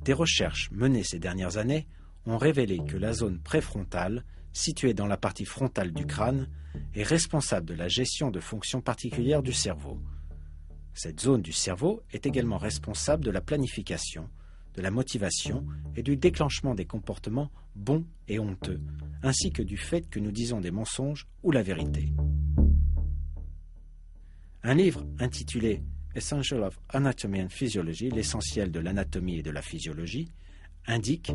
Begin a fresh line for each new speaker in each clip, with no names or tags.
Des recherches menées ces dernières années ont révélé que la zone préfrontale, située dans la partie frontale du crâne, est responsable de la gestion de fonctions particulières du cerveau. Cette zone du cerveau est également responsable de la planification, de la motivation et du déclenchement des comportements bons et honteux, ainsi que du fait que nous disons des mensonges ou la vérité. Un livre intitulé Essential of Anatomy and Physiology, l'essentiel de l'anatomie et de la physiologie, indique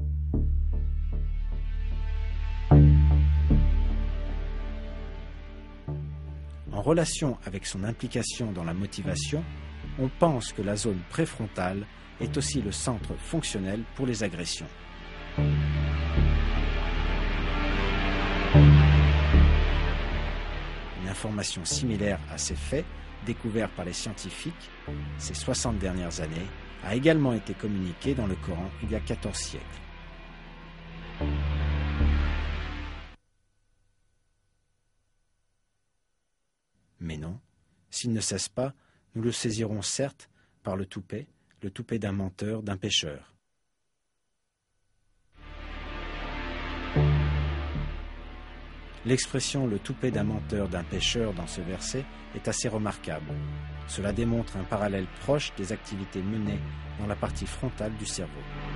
en relation avec son implication dans la motivation, on pense que la zone préfrontale est aussi le centre fonctionnel pour les agressions. Une information similaire à ces faits, découvert par les scientifiques ces 60 dernières années, a également été communiquée dans le Coran il y a 14 siècles. Mais non, s'il ne cesse pas, nous le saisirons certes par le toupet d'un menteur, d'un pécheur. L'expression « le toupet d'un menteur, d'un pécheur » dans ce verset est assez remarquable. Cela démontre un parallèle proche des activités menées dans la partie frontale du cerveau.